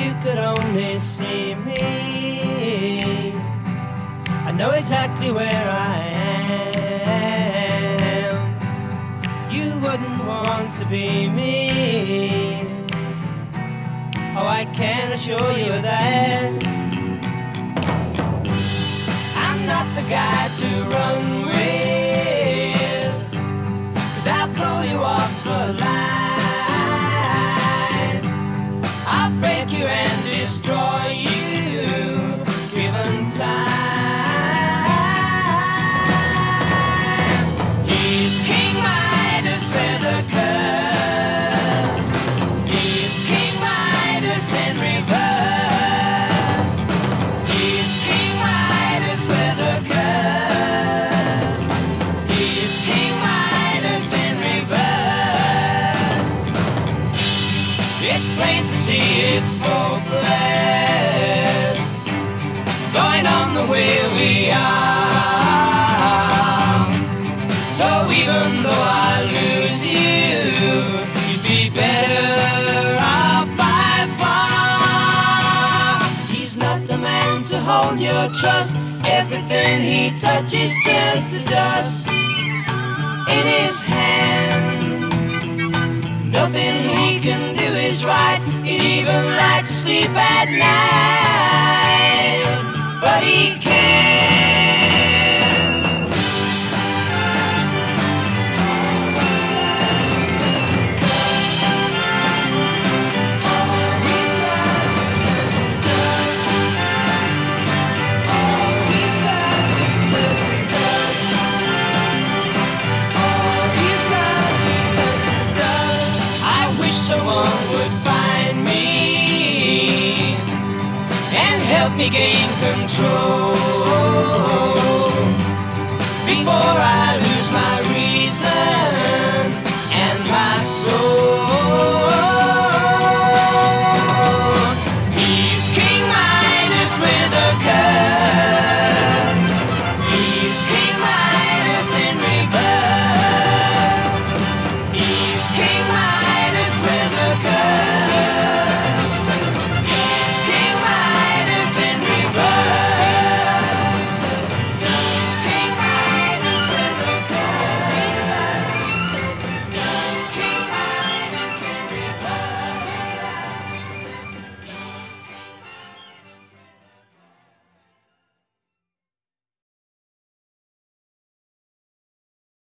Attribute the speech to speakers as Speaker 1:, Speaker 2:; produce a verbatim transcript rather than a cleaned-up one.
Speaker 1: you could only see me, I know exactly where I am. You wouldn't want to be me. Oh, I can assure you that I'm not the guy to run with, 'cause I'll throw you off the line. I'll break you and destroy you, given time. He's King Midas with a curse. He's King Midas in reverse. He's King Midas with a curse. He's King Midas in reverse. It's plain to see it's hopeless, going on the way we are. So even though I lose you, you'd be better off by far. He's not the man to hold your trust. Everything he touches turns to dust in his hand. Nothing he can do is right. He'd even like to sleep at night, but he can't. I wish someone would find me and help me gain control before I